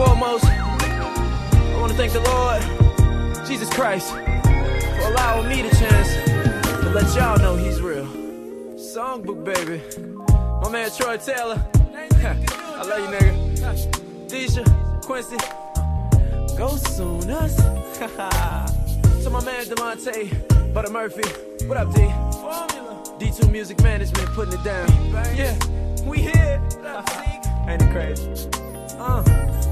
foremost, I want to thank the Lord, Jesus Christ, for allowing me the chance to let y'all know he's real. Songbook, baby. My man Troy Taylor. I love you, nigga. Deisha, Quincy. Go Sooners. To my man Devontae, Butter Murphy. What up, D? D2 Music Management putting it down. Yeah, we here. Ain't it crazy?